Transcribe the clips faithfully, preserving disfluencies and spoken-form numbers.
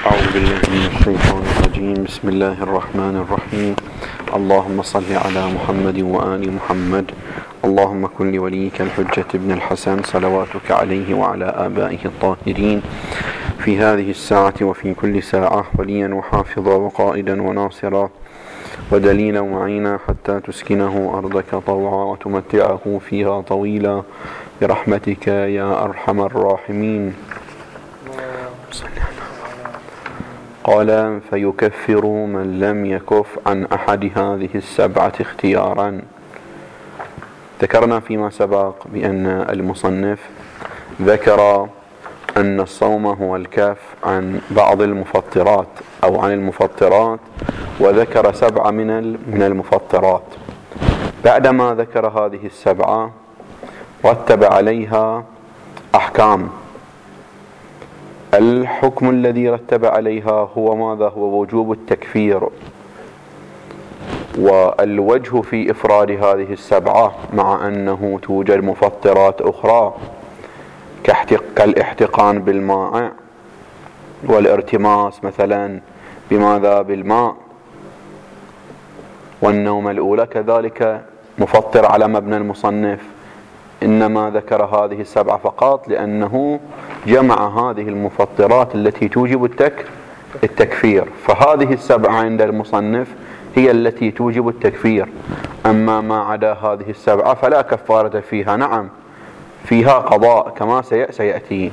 أعوذ بالله من الشيطان الرجيم. بسم الله الرحمن الرحيم. اللهم صل على محمد وآل محمد. اللهم كن لوليك الحجة ابن الحسن صلواتك عليه وعلى آبائه الطاهرين في هذه الساعة وفي كل ساعة وليا وحافظا وقائدا وناصرا ودليلا وعينا حتى تسكنه أرضك طوعا وتمتعه فيها طويلا برحمتك يا أرحم الراحمين. قال: فيكفر من لم يكف عن أحد هذه السبعة اختيارا. ذكرنا فيما سبق بأن المصنف ذكر أن الصوم هو الكف عن بعض المفطرات أو عن المفطرات، وذكر سبعة من من المفطرات. بعدما ذكر هذه السبعة رتب عليها أحكام. الحكم الذي رتب عليها هو ماذا؟ هو وجوب التكفير. والوجه في إفراد هذه السبعة مع أنه توجد مفطرات أخرى كالاحتقان بالماء والارتماس مثلا بماذا؟ بالماء، والنوم الأولى كذلك مفطر على مبنى المصنف، إنما ذكر هذه السبعة فقط لأنه جمع هذه المفطرات التي توجب التك التكفير. فهذه السبعة عند المصنف هي التي توجب التكفير، أما ما عدا هذه السبعة فلا كفارة فيها. نعم، فيها قضاء كما سيأتي.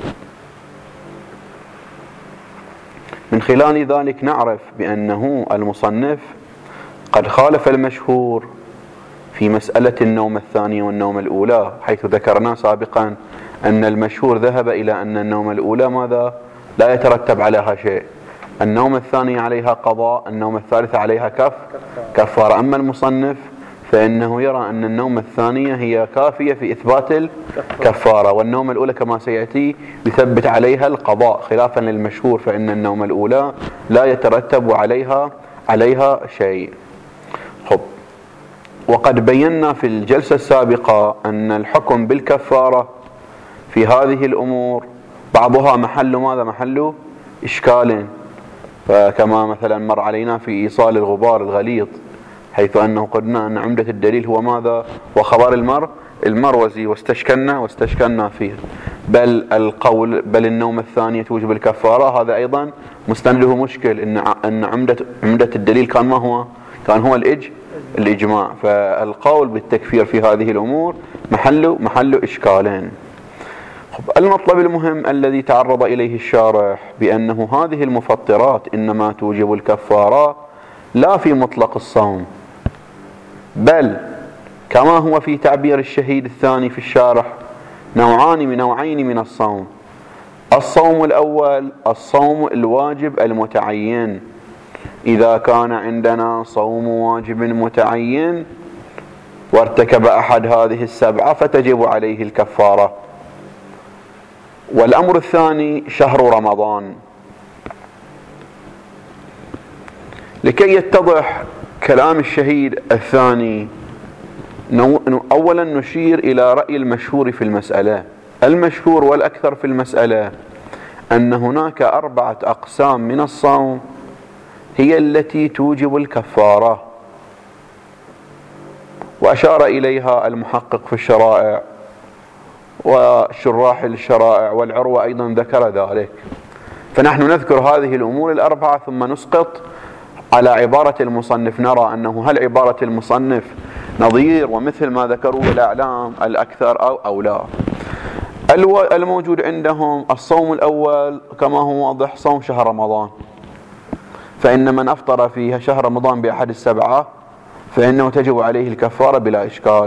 من خلال ذلك نعرف بأنه المصنف قد خالف المشهور في مسألة النوم الثانية والنوم الأولى، حيث ذكرنا سابقا أن المشهور ذهب إلى أن النوم الأولى ماذا؟ لا يترتب عليها شيء، النوم الثانية عليها قضاء، النوم الثالثة عليها كف كفارة. أما المصنف فإنه يرى أن النوم الثانية هي كافية في إثبات الكفارة، والنوم الأولى كما سيأتي يثبت عليها القضاء، خلافا للمشهور فإن النوم الأولى لا يترتب عليها عليها شيء. خب، وقد بينا في الجلسة السابقة أن الحكم بالكفارة في هذه الأمور بعضها محل ماذا؟ محل إشكال، فكما مثلا مر علينا في إيصال الغبار الغليظ، حيث أنه قلنا أن عمدة الدليل هو ماذا؟ وخبر المر المروزي، واستشكلنا واستشكلنا فيه. بل القول بل النوم الثانية توجب الكفارة، هذا أيضا مستنده مشكل، إن أن عمدة عمدة الدليل كان ما هو؟ كان هو الإج الإجماع. فالقول بالتكفير في هذه الأمور محل محل إشكالين. المطلب المهم الذي تعرض إليه الشارح بأنه هذه المفطرات إنما توجب الكفارة لا في مطلق الصوم، بل كما هو في تعبير الشهيد الثاني في الشارح نوعان من نوعين من الصوم. الصوم الأول الصوم الواجب المتعين، إذا كان عندنا صوم واجب متعين وارتكب أحد هذه السبعة فتجب عليه الكفارة. والأمر الثاني شهر رمضان. لكي يتضح كلام الشهيد الثاني أولا نشير إلى رأي المشهور في المسألة. المشهور والأكثر في المسألة أن هناك أربعة أقسام من الصوم هي التي توجب الكفارة، وأشار إليها المحقق في الشرائع وشراح الشرائع، والعروة أيضا ذكر ذلك. فنحن نذكر هذه الأمور الأربعة ثم نسقط على عبارة المصنف، نرى أنه هل عبارة المصنف نظير ومثل ما ذكروا الأعلام الأكثر أو أو لا. الموجود عندهم الصوم الأول كما هو واضح صوم شهر رمضان، فإن من أفطر فيها شهر رمضان بأحد السبعة فإنه تجب عليه الكفارة بلا إشكال.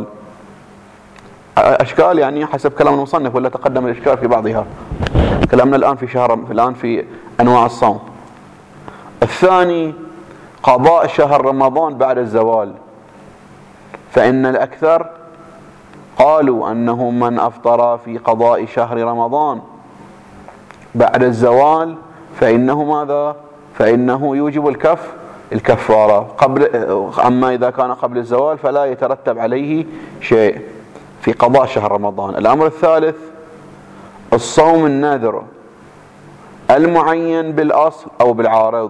أشكال يعني حسب كلام المصنف، ولا تقدم الإشكال في بعضها. كلامنا الآن في شهر الآن في أنواع الصوم. الثاني قضاء شهر رمضان بعد الزوال، فإن الأكثر قالوا أنه من أفطر في قضاء شهر رمضان بعد الزوال فإنه ماذا؟ فإنه يوجب الكف الكفارة قبل. أما إذا كان قبل الزوال فلا يترتب عليه شيء في قضاء شهر رمضان. الأمر الثالث الصوم النذر، المعين بالأصل أو بالعارض.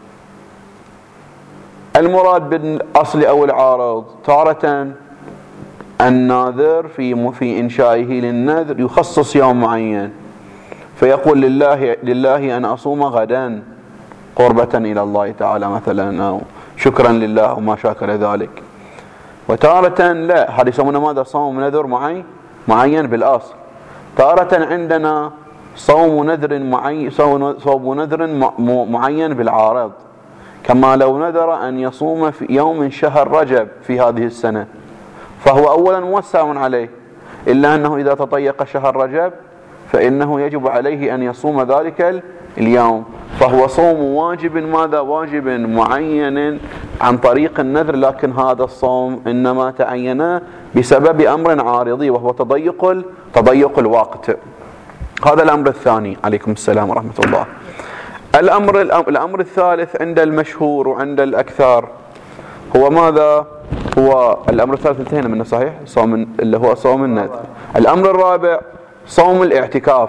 المراد بالأصل أو العارض تارة الناذر في في إنشائه للنذر يخصص يوم معين فيقول لله لله أن أصوم غدا قربة إلى الله تعالى مثلا أو شكرا لله وما شاكل ذلك. وتارة لا، هذا يسمونه ماذا؟ صوم نذر معين معين بالأصل. تارة عندنا صوم نذر معين صوم نذر معين بالعارض، كما لو نذر أن يصوم في يوم من شهر رجب في هذه السنة فهو أولا موسع عليه، إلا أنه إذا تطيق شهر رجب فإنه يجب عليه أن يصوم ذلك اليوم، فهو صوم واجب ماذا؟ واجب معين عن طريق النذر، لكن هذا الصوم إنما تعين بسبب أمر عارضي وهو تضيق تضيق الوقت. هذا الأمر الثاني. عليكم السلام ورحمة الله. الأمر الأمر الثالث عند المشهور وعند الأكثر هو ماذا؟ هو الأمر الثالث انتهينا منه صحيح؟ صوم اللي هو صوم النذر. الأمر الرابع صوم الاعتكاف،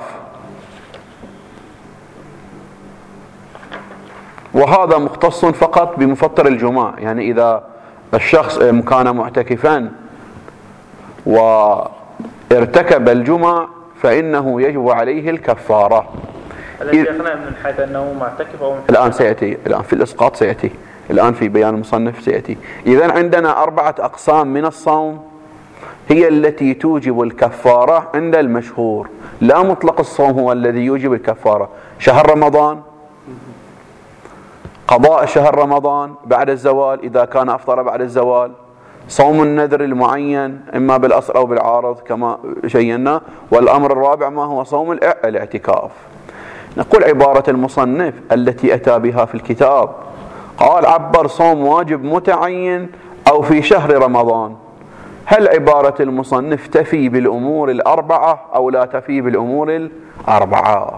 وهذا مختص فقط بمفطر الجمعة، يعني إذا الشخص كان معتكفا وارتكب الجمعة فإنه يجب عليه الكفارة. الذي يقنع من حيث أنه معتكف أو الآن سيأتي، الآن في الإسقاط سيأتي، الآن في بيان المصنف سيأتي. إذن عندنا أربعة أقسام من الصوم هي التي توجب الكفارة عند المشهور، لا مطلق الصوم هو الذي يوجب الكفارة. شهر رمضان، قضاء شهر رمضان بعد الزوال إذا كان أفطر بعد الزوال، صوم النذر المعين إما بالأصل أو بالعارض كما شينا، والأمر الرابع ما هو صوم الاعتكاف. نقول عبارة المصنف التي أتى بها في الكتاب، قال عبر صوم واجب متعين أو في شهر رمضان. هل عبارة المصنف تفي بالأمور الأربعة أو لا تفي بالأمور الأربعة؟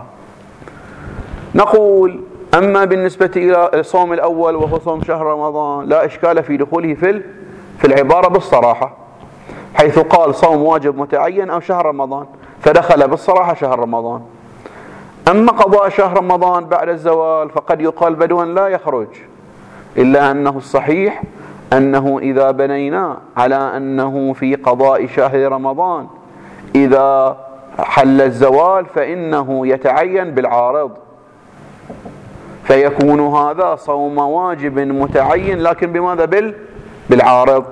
نقول أما بالنسبة إلى الصوم الأول وهو صوم شهر رمضان لا إشكال في دخوله في في العبارة بالصراحة، حيث قال صوم واجب متعين أو شهر رمضان فدخل بالصراحة شهر رمضان. أما قضاء شهر رمضان بعد الزوال فقد يقال بدوا لا يخرج، إلا أنه الصحيح أنه إذا بنينا على أنه في قضاء شهر رمضان إذا حل الزوال فإنه يتعين بالعارض، فيكون هذا صوم واجب متعين لكن بماذا؟ بال بالعارض،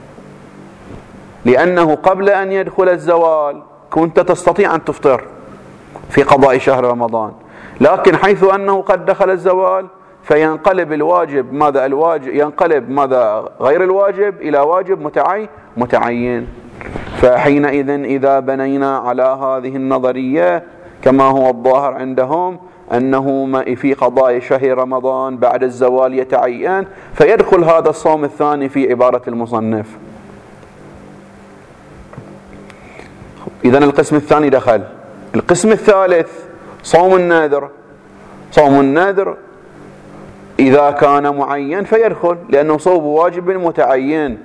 لأنه قبل أن يدخل الزوال كنت تستطيع أن تفطر في قضاء شهر رمضان، لكن حيث أنه قد دخل الزوال فينقلب الواجب ماذا؟ الواجب ينقلب ماذا؟ غير الواجب إلى واجب متعين متعين. فحينئذ إذا بنينا على هذه النظرية كما هو الظاهر عندهم أنه في قضاء شهر رمضان بعد الزوال يتعين، فيدخل هذا الصوم الثاني في عبارة المصنف. إذن القسم الثاني دخل. القسم الثالث صوم النذر. صوم النذر إذا كان معين فيدخل لأنه صوم واجب متعين،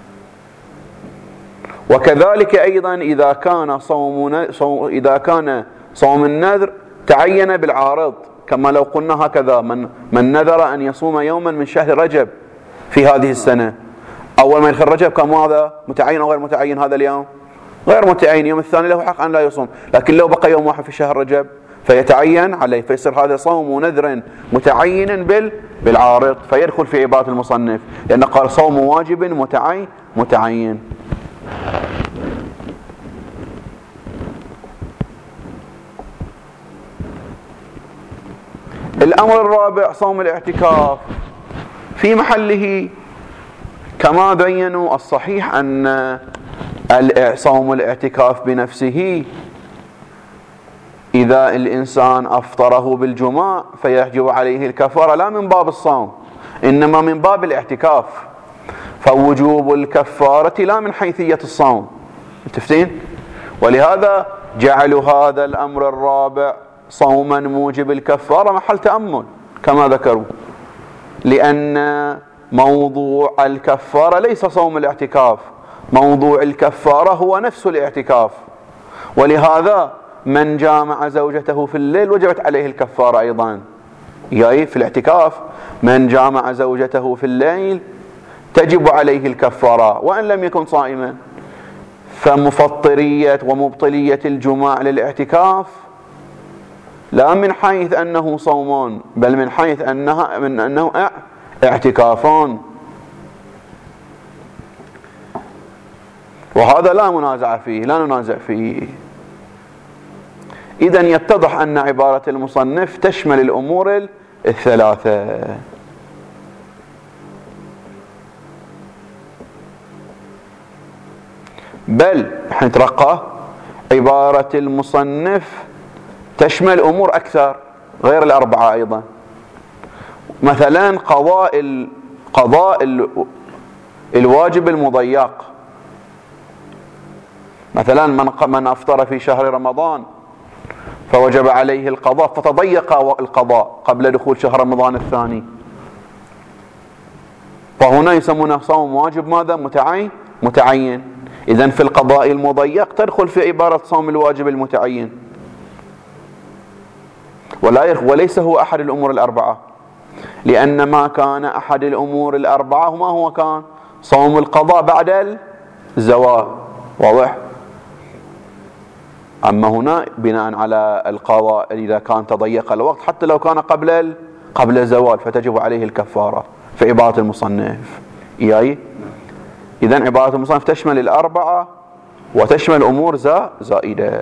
وكذلك أيضا إذا كان صوم صوم إذا كان صوم النذر تعين بالعارض، كما لو قلنا هكذا من من نذر أن يصوم يوما من شهر رجب في هذه السنة، أول ما يدخل رجب كان ماذا؟ متعين أو غير متعين؟ هذا اليوم غير متعين، يوم الثاني له حق أن لا يصوم، لكن لو بقى يوم واحد في شهر رجب فيتعين عليه، فيصير هذا صوم نذر متعين بال بالعارض، فيدخل في عبارة المصنف لأن قال صوم واجب متعين متعين. الأمر الرابع صوم الاعتكاف، في محله كما بينوا الصحيح أن صوم الاعتكاف بنفسه إذا الإنسان أفطره بالجماع فيجب عليه الكفارة لا من باب الصوم إنما من باب الاعتكاف، فوجوب الكفارة لا من حيثية الصوم. متفقين؟ ولهذا جعلوا هذا الأمر الرابع صوما موجب الكفارة محل تأمل كما ذكروا، لأن موضوع الكفارة ليس صوم الاعتكاف، موضوع الكفارة هو نفس الاعتكاف، ولهذا من جامع زوجته في الليل وجبت عليه الكفارة أيضا. يعني في الاعتكاف من جامع زوجته في الليل تجب عليه الكفارة وإن لم يكن صائما. فمفطرية ومبطلية الجماع للاعتكاف لا من حيث أنه صومان بل من حيث أنها من أنه اعتكافان، وهذا لا منازع فيه لا ننازع فيه. إذن يتضح أن عبارة المصنف تشمل الأمور الثلاثة. بل حنترقى عبارة المصنف تشمل أمور أكثر غير الأربعة أيضا. مثلا قضاء قضاء الواجب المضيق، مثلا من من أفطر في شهر رمضان فوجب عليه القضاء فتضيق القضاء قبل دخول شهر رمضان الثاني، فهنا يسمونه صوم واجب ماذا؟ متعين متعين. إذن في القضاء المضيق تدخل في عبارة صوم الواجب المتعين، ولا وليس هو أحد الأمور الأربعة، لأن ما كان أحد الأمور الأربعة وما هو كان صوم القضاء بعد الزوال. واضح؟ أما هنا بناء على القضاء إذا كان تضيق الوقت حتى لو كان قبل قبل الزوال فتجب عليه الكفارة في عبارة المصنف. إياي؟ إذن عبارة المصنف تشمل الأربعة وتشمل أمور زائدة.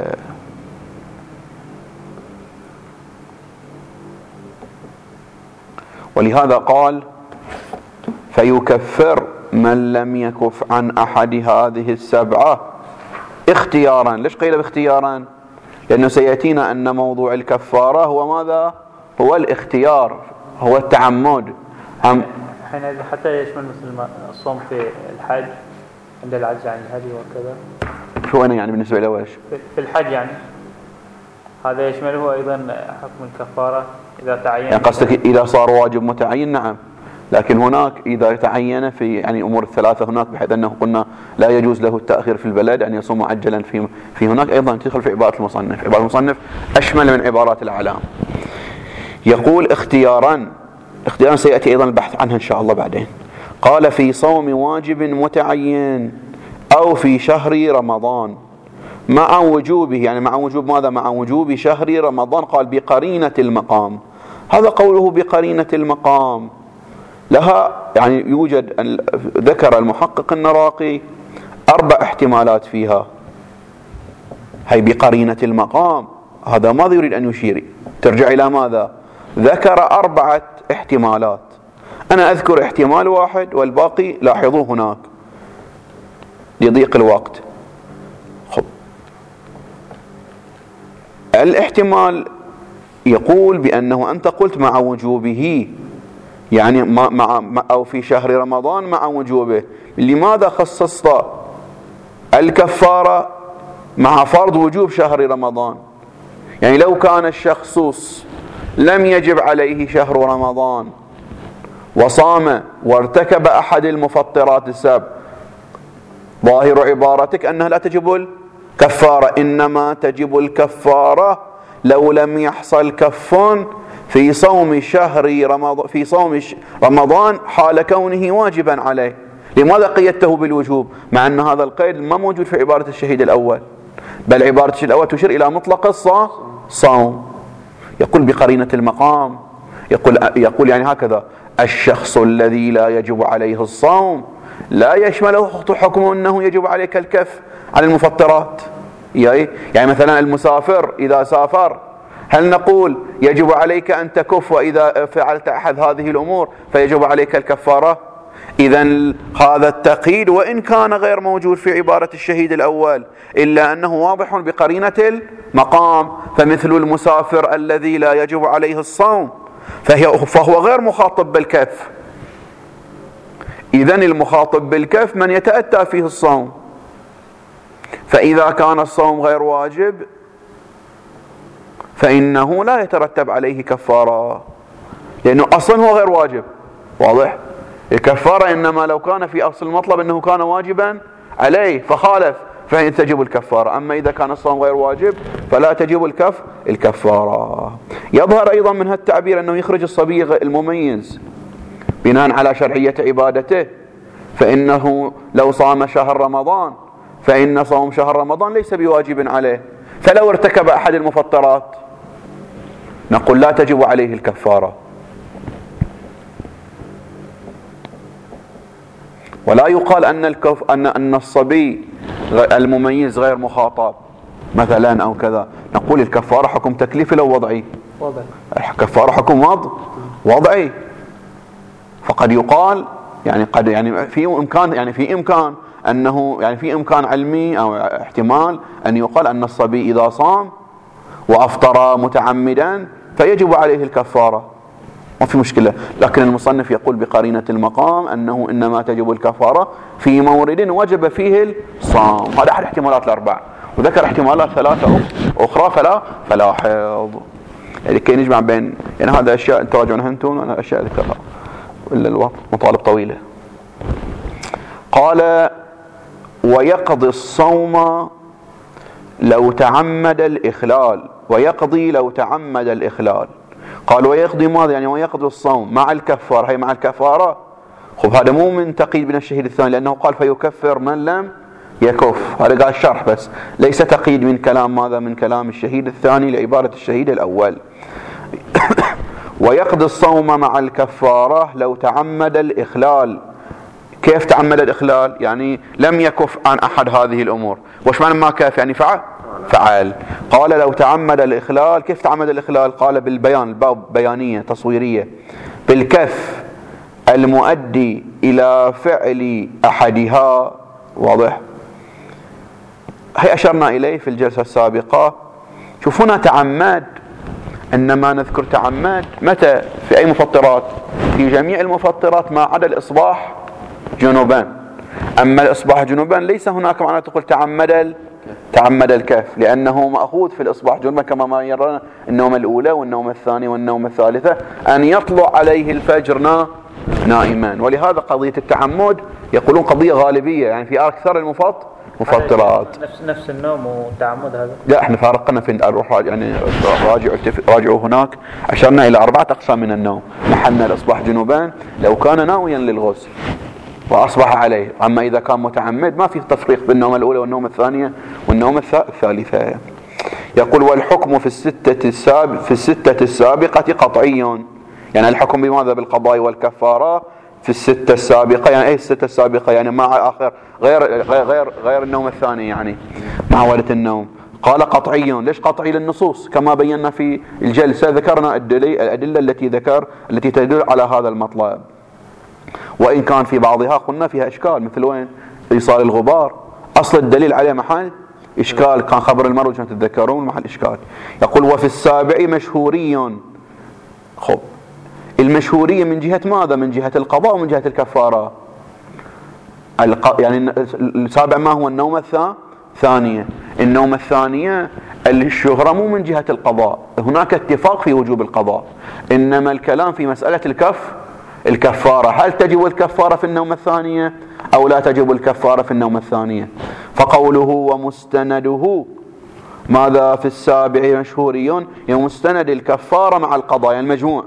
ولهذا قال فيكفر من لم يكف عن أحد هذه السبعة اختيارا. ليش قيل باختيارا؟ لأنه سيأتينا أن موضوع الكفارة هو ماذا؟ هو الاختيار، هو التعمد. هم حين حتى يشمل مثل ما الصوم في الحج عند العجز عن الهدي وكذا. شو أنا يعني بالنسبة له وإيش؟ في الحج يعني هذا يشمله أيضا حكم الكفارة إذا تعين. يعني قصدك إذا صار واجب متعين؟ نعم، لكن هناك إذا تعين في يعني أمور الثلاثة هناك بحيث أنه قلنا لا يجوز له التأخير في البلد أن يصوم معجلا في في هناك أيضا تدخل في عبارة المصنف. عبارة المصنف أشمل من عبارات الأعلام. يقول اختيارا، اختيارا سيأتي أيضا البحث عنها إن شاء الله بعدين. قال في صوم واجب متعين أو في شهر رمضان مع وجوبه، يعني مع وجوب ماذا؟ مع وجوب شهر رمضان. قال بقرينة المقام. هذا قوله بقرينة المقام لها يعني يوجد، ذكر المحقق النراقي أربع احتمالات فيها. هي بقرينة المقام هذا ماذا يريد أن يشير؟ ترجع إلى ماذا؟ ذكر أربعة احتمالات، أنا أذكر احتمال واحد والباقي لاحظوه هناك لضيق الوقت. خب. الاحتمال يقول بأنه أنت قلت مع وجوبه، يعني مع أو في شهر رمضان مع وجوبه. لماذا خصصت الكفارة مع فرض وجوب شهر رمضان؟ يعني لو كان الشخص لم يجب عليه شهر رمضان وصام وارتكب أحد المفطرات السبع، ظاهر عبارتك أنها لا تجب الكفارة، إنما تجب الكفارة لو لم يحصل كف في صوم شهر رمضان في صوم رمضان حال كونه واجبا عليه. لماذا قيدته بالوجوب مع أن هذا القيد ما موجود في عبارة الشهيد الأول، بل عبارة الشهيد الأول تشير إلى مطلق الصوم. يقول بقرينة المقام، يقول يقول يعني هكذا: الشخص الذي لا يجب عليه الصوم لا يشمله حكم أنه يجب عليك الكف عن المفطرات. يعني مثلا المسافر إذا سافر هل نقول يجب عليك أن تكف وإذا فعلت أحد هذه الأمور فيجب عليك الكفارة؟ إذن هذا التقييد وإن كان غير موجود في عبارة الشهيد الأول إلا أنه واضح بقرينة المقام. فمثل المسافر الذي لا يجب عليه الصوم فهي فهو غير مخاطب بالكف. إذن المخاطب بالكف من يتأتى فيه الصوم، فإذا كان الصوم غير واجب فإنه لا يترتب عليه كفارة، لأنه أصلا هو غير واجب. واضح؟ الكفارة إنما لو كان في أصل المطلب أنه كان واجبا عليه فخالف فإن تجب الكفارة. أما إذا كان الصوم غير واجب فلا تجب الكف الكفارة. يظهر أيضا من هذا التعبير أنه يخرج الصبي المميز بناء على شرعية عبادته، فإنه لو صام شهر رمضان فإن صوم شهر رمضان ليس بواجب عليه، فلو ارتكب أحد المفطرات نقول لا تجب عليه الكفارة. ولا يقال أن الكف أن أن الصبي المميز غير مخاطب مثلا أو كذا، نقول الكفارة حكم تكليفي لو وضعي، وضعي الكفارة حكم وضع وضعي. فقد يقال يعني قد يعني في إمكان يعني في إمكان أنه يعني في إمكان علمي أو احتمال أن يقال أن الصبي إذا صام وأفطر متعمدا فيجب عليه الكفارة، ما في مشكلة. لكن المصنف يقول بقرينة المقام أنه إنما تجب الكفارة في مورد وجب فيه الصوم. هذا أحد الاحتمالات الأربع، وذكر احتمالات ثلاثة أخرى فلا فلا حيض. يعني كي نجمع بين يعني هذا أشياء تراجعونها أنتم وأنا أشياء ذكرها إلا الوقت مطالب طويلة. قال ويقضي الصوم لو تعمد الإخلال، ويقضي لو تعمد الإخلال. قال ويقضي ماذا يعني ويقضي الصوم مع الكفارة، هي مع الكفارة. خب هذا مو من تقييد من الشهيد الثاني، لأنه قال فيكفر من لم يكف، هذا قال الشرح بس، ليس تقييد من كلام ماذا من كلام الشهيد الثاني لعبارة الشهيد الأول. ويقضي الصوم مع الكفارة لو تعمد الإخلال. كيف تعمد الإخلال؟ يعني لم يكف عن أحد هذه الأمور. وش معنى ما كف يعني فعل؟ فعل. قال لو تعمد الإخلال. كيف تعمد الإخلال؟ قال بالبيان، الباب بيانية تصويرية، بالكف المؤدي إلى فعل أحدها. واضح؟ هي أشرنا إليه في الجلسة السابقة. شوفونا تعمد، إنما نذكر تعمد متى؟ في أي مفطرات؟ في جميع المفطرات ما عدا الإصباح جنوبا. أما الإصباح جنوبا ليس هناك معنى تقول تعمد تعمد الكف، لأنه مأخوذ في الإصباح جنوبا كما ما يرانا النوم الأولى والنوم الثانية والنوم الثالثة أن يطلع عليه الفجر نائما. ولهذا قضية التعمد يقولون قضية غالبية، يعني في أكثر المفط مفطرات نفس نفس النوم والتعمد هذا. لا احنا فارقنا في نروح يعني راجعوا راجعوا هناك أشرنا إلى أربعة أقسام من النوم. محلنا الإصباح جنوبان لو كان ناويا للغسل وأصبح عليه، أما إذا كان متعمد ما في تفريق بين النوم الأولى والنوم الثانية والنوم الثالثة. يقول والحكم في الستة السابقة في الستة السابقة قطعي، يعني الحكم بماذا؟ بالقضاء والكفارة في الستة السابقة. يعني أي الستة السابقة؟ يعني مع آخر غير غير غير, غير النوم الثاني، يعني مع ولد النوم. قال قطعي. ليش قطعي؟ للنصوص كما بينا في الجلسة، ذكرنا الأدلة التي ذكر التي تدل على هذا المطلب، وإن كان في بعضها قلنا فيها إشكال، مثل وين؟ إيصال الغبار، أصل الدليل عليه محل إشكال، كان خبر المروج كما تتذكرون محل إشكال. يقول وفي السابع مشهوري. خب المشهورية من جهة ماذا؟ من جهة القضاء ومن جهة الكفارة. الق... يعني السابع ما هو؟ النوم الثانية. النوم الثانية الشهرة مو من جهة القضاء، هناك اتفاق في وجوب القضاء، إنما الكلام في مسألة الكف الكفارة، هل تجب الكفارة في النوم الثانية أو لا تجب الكفارة في النوم الثانية. فقوله ومستنده ماذا في السابع مشهوري، يعني مستند الكفارة مع القضاء، يعني المجموع،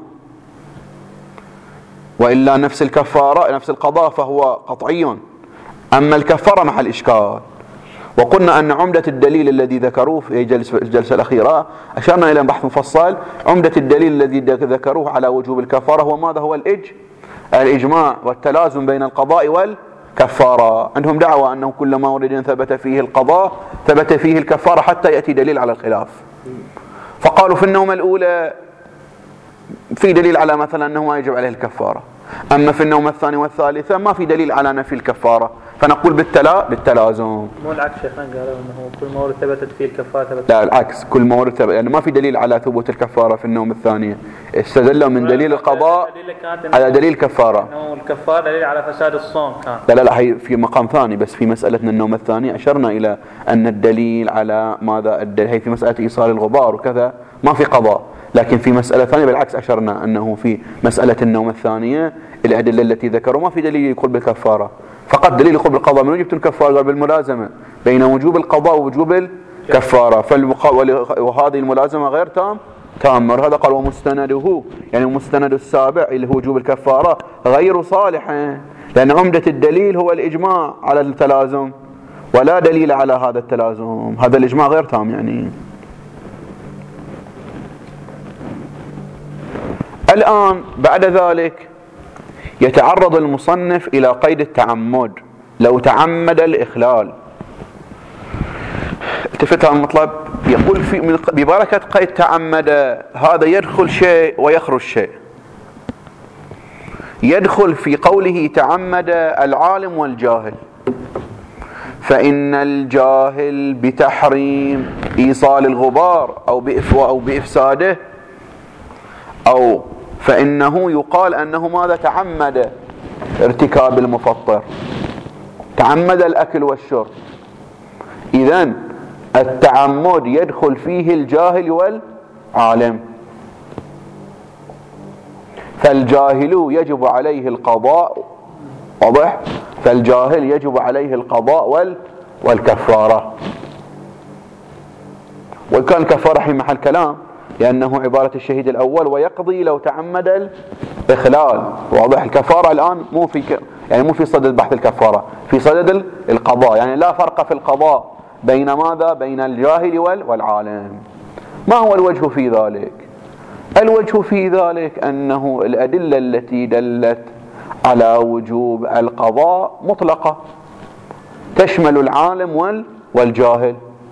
وإلا نفس الكفارة نفس القضاء فهو قطعي، أما الكفارة محل إشكال. وقلنا أن عمدة الدليل الذي ذكروه في الجلسة الأخيرة أشرنا إلى بحث مفصل، عمدة الدليل الذي ذكروه على وجوب الكفارة هو ماذا؟ هو الإج الإجماع والتلازم بين القضاء والكفارة. عندهم دعوة أنه كل ما ورد ثبت فيه القضاء ثبت فيه الكفارة حتى يأتي دليل على الخلاف. فقالوا في النوم الأولى في دليل على مثلا أنه ما يجب عليه الكفارة، أما في النوم الثاني والثالثة ما في دليل على نفي الكفارة، فنقول بالتلا بالتلازم. مو العكس شيخنا، قالوا انه كل ما ورد ثبتت فيه الكفاره ثبتت. لا العكس، كل ما ورد ثبت، يعني ما في دليل على ثبوت الكفاره في النوم الثانيه، استدلوا من دليل القضاء على دليل الكفاره. انه الكفاره دليل على فساد الصوم كان. لا لا لا هي في مقام ثاني، بس في مساله النوم الثاني اشرنا الى ان الدليل على ماذا؟ الدليل هي في مساله ايصال الغبار وكذا ما في قضاء، لكن في مسألة ثانية بالعكس أشرنا أنه في مسألة النوم الثانية الأدلة التي ذكروا ما في دليل يقول بالكفارة، فقط دليل يقول بالقضاء. من وجبت الكفارة؟ قال بالملازمة بين وجوب القضاء ووجوب الكفارة، وهذه الملازمة غير تام تامة. هذا قال ومستنده، يعني مستند السابع اللي هو وجوب الكفارة غير صالح، لأن عمدة الدليل هو الإجماع على التلازم ولا دليل على هذا التلازم، هذا الإجماع غير تام. يعني الآن بعد ذلك يتعرض المصنف إلى قيد التعمد. لو تعمد الإخلال، التفت هذا المطلب، يقول في ببركة قيد تعمد هذا يدخل شيء ويخرج شيء. يدخل في قوله تعمد العالم والجاهل، فإن الجاهل بتحريم إيصال الغبار أو بإفواء أو بإفساده، أو فإنه يقال أنه ماذا تعمد ارتكاب المفطر، تعمد الأكل والشرب. إذن التعمد يدخل فيه الجاهل والعالم، فالجاهل يجب عليه القضاء، واضح؟ فالجاهل يجب عليه القضاء وال والكفارة. وكان الكفارة في محل كلام لأنه عبارة الشهيد الأول ويقضي لو تعمد الإخلال، واضح؟ الكفارة الآن مو في ك... يعني مو في صدد بحث الكفارة، في صدد القضاء، يعني لا فرق في القضاء بين ماذا؟ بين الجاهل وال... والعالم. ما هو الوجه في ذلك؟ الوجه في ذلك أنه الأدلة التي دلت على وجوب القضاء مطلقة تشمل العالم وال... والجاهل،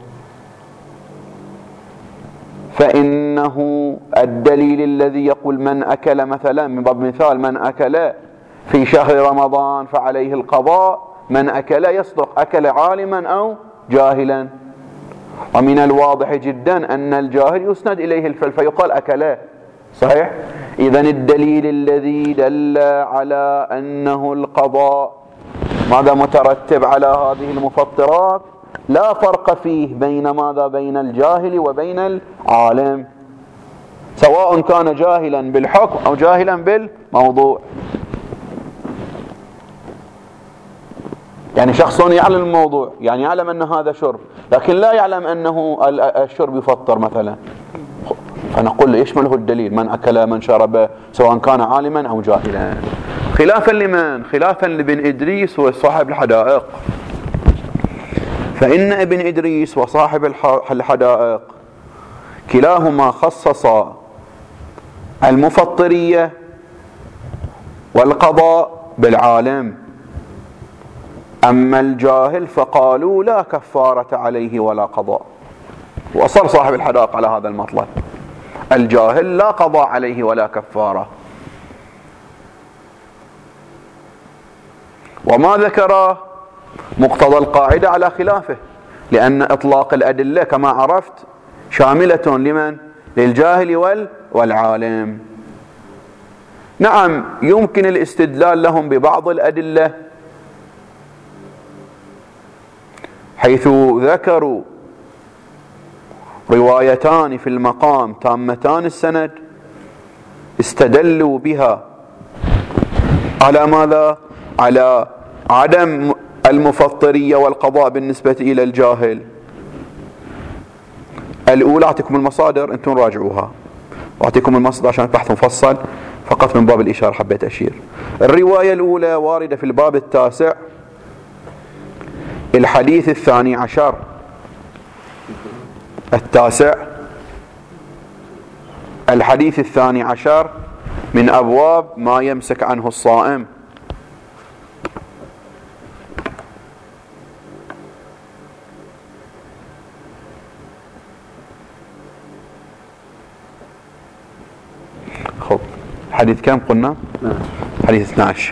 فإنه الدليل الذي يقول من أكل مثلا، من باب مثال، من أكل في شهر رمضان فعليه القضاء، من أكل يصدق أكل عالما أو جاهلا، ومن الواضح جدا أن الجاهل يسند إليه الفعل فيقال أكله، صحيح؟ إذن الدليل الذي دل على أنه القضاء ماذا مترتب على هذه المفطرات لا فرق فيه بين ماذا؟ بين الجاهل وبين العالم، سواء كان جاهلا بالحكم أو جاهلا بالموضوع. يعني شخص يعلم الموضوع، يعني يعلم أن هذا شرب، لكن لا يعلم أنه الشرب يفطر مثلا، فنقول يشمله الدليل من أكل من شرب سواء كان عالما أو جاهلا. خلافا لمن؟ خلافا لابن إدريس وصاحب الحدائق، فإن ابن إدريس وصاحب الحدائق كلاهما خصص المفطرية والقضاء بالعالم، أما الجاهل فقالوا لا كفارة عليه ولا قضاء. وأصر صاحب الحدائق على هذا المطلب، الجاهل لا قضاء عليه ولا كفارة. وما ذكره مقتضى القاعدة على خلافه، لأن إطلاق الأدلة كما عرفت شاملة لمن؟ للجاهل وال والعالم. نعم يمكن الاستدلال لهم ببعض الأدلة، حيث ذكروا روايتان في المقام تامتان السند استدلوا بها على ماذا؟ على عدم المفطرية والقضاء بالنسبة إلى الجاهل. الأولى أعطيكم المصادر أنتم راجعوها، وأعطيكم المصدر عشان بحث مفصل، فقط من باب الإشارة حبيت أشير. الرواية الأولى واردة في الباب التاسع الحديث الثاني عشر، التاسع الحديث الثاني عشر من أبواب ما يمسك عنه الصائم. خب حديث كم قلنا؟ حديث اثني عشر.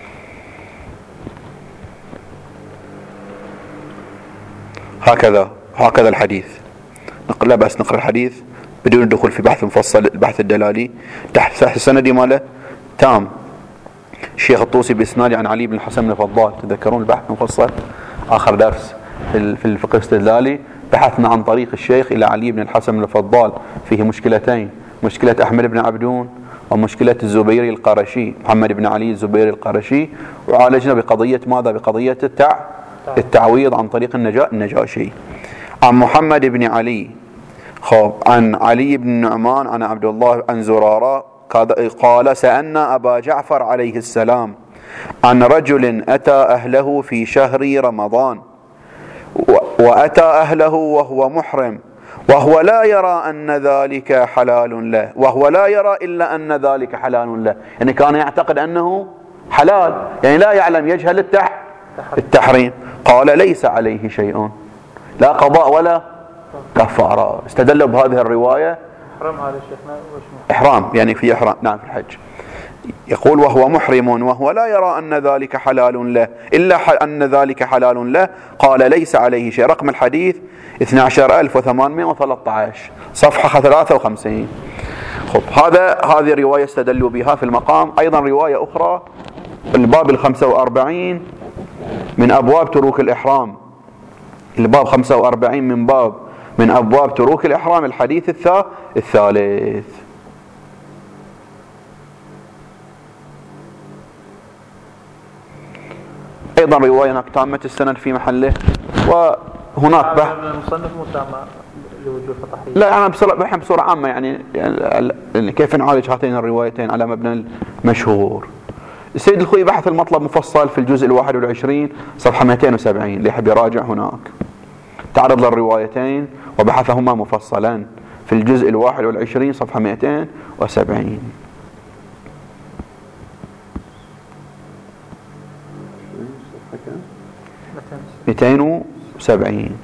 هكذا هكذا الحديث، لا بأس نقرأ الحديث بدون الدخول في بحث مفصل، البحث الدلالي تحت السندي ماله تام. الشيخ الطوسي بإسناد عن علي بن الحسن بن الفضال، تذكرون البحث المفصل آخر درس في الفقه الاستدلالي، بحثنا عن طريق الشيخ إلى علي بن الحسن بن الفضال، فيه مشكلتين، مشكلة أحمد بن عبدون ومشكلة الزبيري القرشي، محمد بن علي الزبيري القرشي، وعالجنا بقضية ماذا؟ بقضية التع... التعويض عن طريق النجا... النجاشي. عن محمد بن علي خب عن علي بن نعمان عن عبد الله عن زرارة قال سألنا أبا جعفر عليه السلام عن رجل أتى أهله في شهر رمضان وأتى أهله وهو محرم وهو لا يرى أن ذلك حلال له، وهو لا يرى إلا أن ذلك حلال له، يعني كان يعتقد أنه حلال، يعني لا يعلم، يجهل التح التحريم. قال ليس عليه شيء، لا قضاء ولا كفارة. استدلوا بهذه الرواية. إحرام هذا شيخنا إحرام يعني في إحرام، نعم في الحج. يقول وهو محرم وهو لا يرى أن ذلك حلال له إلا أن ذلك حلال له، قال ليس عليه شيء. رقم الحديث اثني عشر ألف وثمانمائة وثلاثة عشر صفحة ثلاثة وخمسين. خب هذا هذه رواية استدلوا بها في المقام. أيضا رواية أخرى الباب الخمسة وأربعين من أبواب تروك الإحرام، الباب خمسة وأربعين من باب من أبواب تروك الإحرام، الحديث الثالث. أيضا رواية هناك تامة السند في محله. وهناك بحث المصنف متامة لوجود فطحية. لا أنا بصراحة بصورة عامة يعني, يعني كيف نعالج هاتين الروايتين على مبنى المشهور. السيد الخوي بحث المطلب مفصل في الجزء الواحد والعشرين صفحة مئتين وسبعين، اللي يحب يراجع هناك تعرض للروايتين وبحثهما مفصلا في الجزء الواحد والعشرين صفحة مئتين وسبعين. مئتين وسبعين.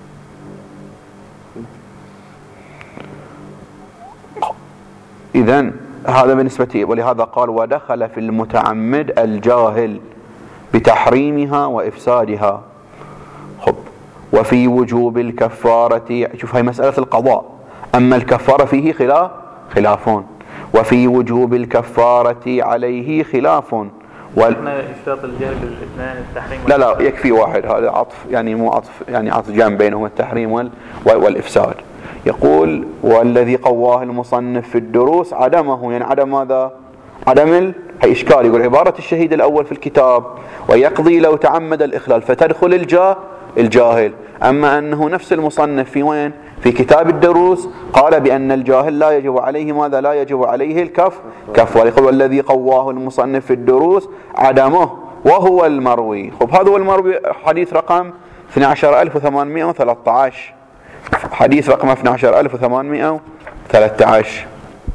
إذن هذا بالنسبة، ولهذا قال ودخل في المتعمد الجاهل بتحريمها وإفسادها. خب وفي وجوب الكفارة، شوف هاي مسألة القضاء، أما الكفارة فيه خلاف خلافون، وفي وجوب الكفارة عليه خلاف. وال... اشتراط الجهل بالاثنين التحريم لا لا يكفي واحد، هذا عطف يعني مو عطف يعني عطف جانب بينهما التحريم وال... والإفساد. يقول والذي قواه المصنف في الدروس عدمه، يعني عدم ماذا؟ عدم ال... هي إشكال. يقول عبارة الشهيد الأول في الكتاب ويقضي لو تعمد الإخلال فتدخل الجا الجاهل، أما أنه نفس المصنف في وين؟ في كتاب الدروس قال بأن الجاهل لا يجب عليه ماذا؟ لا يجب عليه الكف كف. ويقول والذي قواه المصنف في الدروس عدمه وهو المروي. خب هذا هو المروي، حديث رقم اثني عشر ألف وثمانمائة وثلاثة عشر، حديث رقم اثني عشر ألف وثمانمائة وثلاثة عشر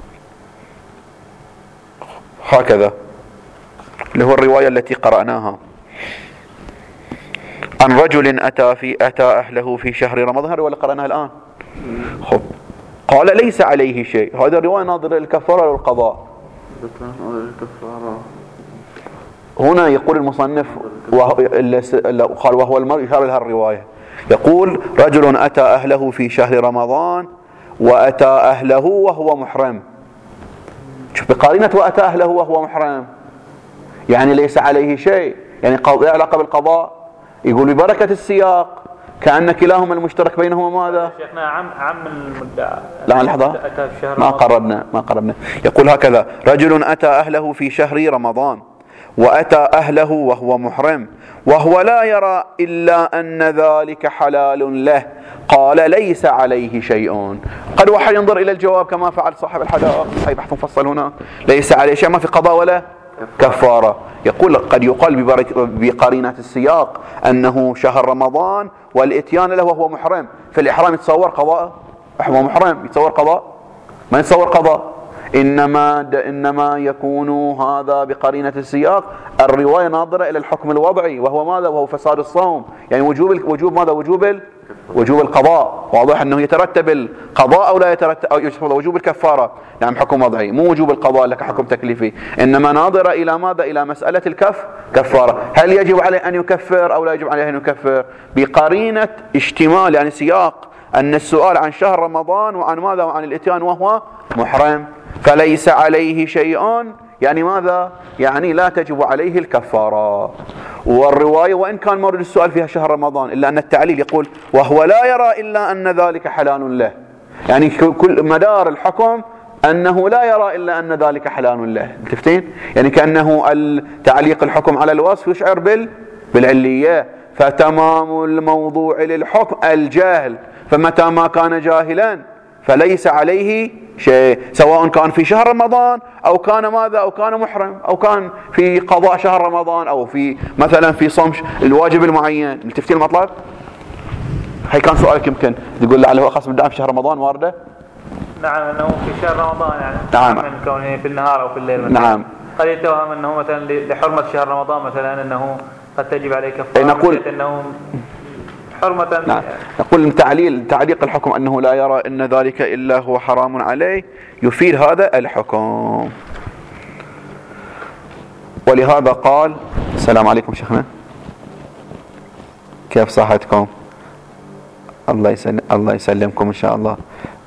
هكذا، اللي هو الرواية التي قرأناها. عن رجل أتى في أتى أهله في شهر رمضان، الرواية اللي قرأناها الآن. خب قال ليس عليه شيء، هذا الرواية ناظرة للكفارة والقضاء. هنا يقول المصنف قال وهو المرء، يشار لها الرواية، يقول رجل أتى أهله في شهر رمضان وأتى أهله وهو محرم. شوف بقارنة وأتى أهله وهو محرم، يعني ليس عليه شيء، يعني علاقة بالقضاء. يقول ببركة السياق كأن كلاهما المشترك بينهما ماذا؟ شيخنا عم عم المدعى. لا لحظة ما قربنا ما قربنا. يقول هكذا رجل أتى أهله في شهر رمضان وأتى أهله وهو محرم وهو لا يرى إلا أن ذلك حلال له، قال ليس عليه شيء. قد واحد ينظر إلى الجواب كما فعل صاحب الحدائق، أي بحث مفصل هنا، ليس عليه شيء، ما في قضاء ولا كفارة. يقول قد يقال بقرينة السياق أنه شهر رمضان والإتيان له وهو محرم، في الإحرام يتصور قضاء، هو محرم يتصور قضاء؟ ما يتصور قضاء، إنما إنما يكون هذا بقرينة السياق. الرواية ناظرة إلى الحكم الوضعي وهو ماذا؟ وهو فساد الصوم، يعني وجوب وجوب ماذا؟ وجوب ال وجوب القضاء. واضح أنه يترتب القضاء أو لا يترتب، أو يشمل وجوب الكفارة، نعم حكم وضعي، مو وجوب القضاء لك حكم تكليفي، إنما ناظرة إلى ماذا؟ إلى مسألة الكف كفارة، هل يجب عليه أن يكفر أو لا يجب عليه أن يكفر؟ بقرينة اشتمال يعني سياق أن السؤال عن شهر رمضان وعن ماذا؟ وعن الإتيان وهو محرم، فليس عليه شيء، يعني ماذا؟ يعني لا تجب عليه الكفارة. والرواية وإن كان مورد السؤال فيها شهر رمضان إلا أن التعليل يقول وهو لا يرى إلا أن ذلك حلال له، يعني كل مدار الحكم أنه لا يرى إلا أن ذلك حلال له. تفتين؟ يعني كأنه تعليق الحكم على الوصف يشعر بال بالعلية. فتمام الموضوع للحكم الجاهل، فمتى ما كان جاهلا فليس عليه شيء، سواء كان في شهر رمضان أو كان ماذا أو كان محرم أو كان في قضاء شهر رمضان أو في مثلا في صوم الواجب المعين. تفتين المطلب؟ هي كان سؤالك يمكن تقول لعله هو خاص بالدعاء في شهر رمضان واردة؟ نعم، أنه في شهر رمضان يعني نعم، من كونه في النهار أو في الليل مثلا. نعم. قد يتوهم أنه مثلا لحرمة شهر رمضان مثلا أنه قد تجب عليه كفارة، نقول أنه حرمة. نعم. نقول تعليل تعليق الحكم أنه لا يرى أن ذلك إلا هو حرام عليه يفيد هذا الحكم. ولهذا قال السلام عليكم شيخنا، كيف صحتكم؟ الله يسلم الله يسلمكم إن شاء الله.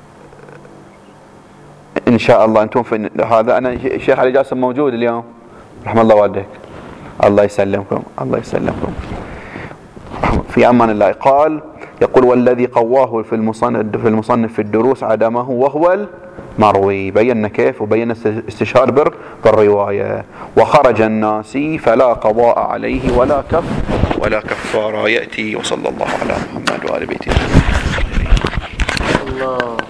إن شاء الله أنتم في هذا. أنا الشيخ علي جاسم موجود اليوم، رحم الله والديك. الله يسلمكم الله يسلمكم في أمان الله. قال يقول والذي قواه في المصنف في المصنف في الدروس عدمه وهو المروي. بينا كيف وبينا استشهار بر بالرواية. وخرج الناسي فلا قضاء عليه ولا كف ولا كفارة. يأتي. وصلى الله على محمد وآل بيته. الله.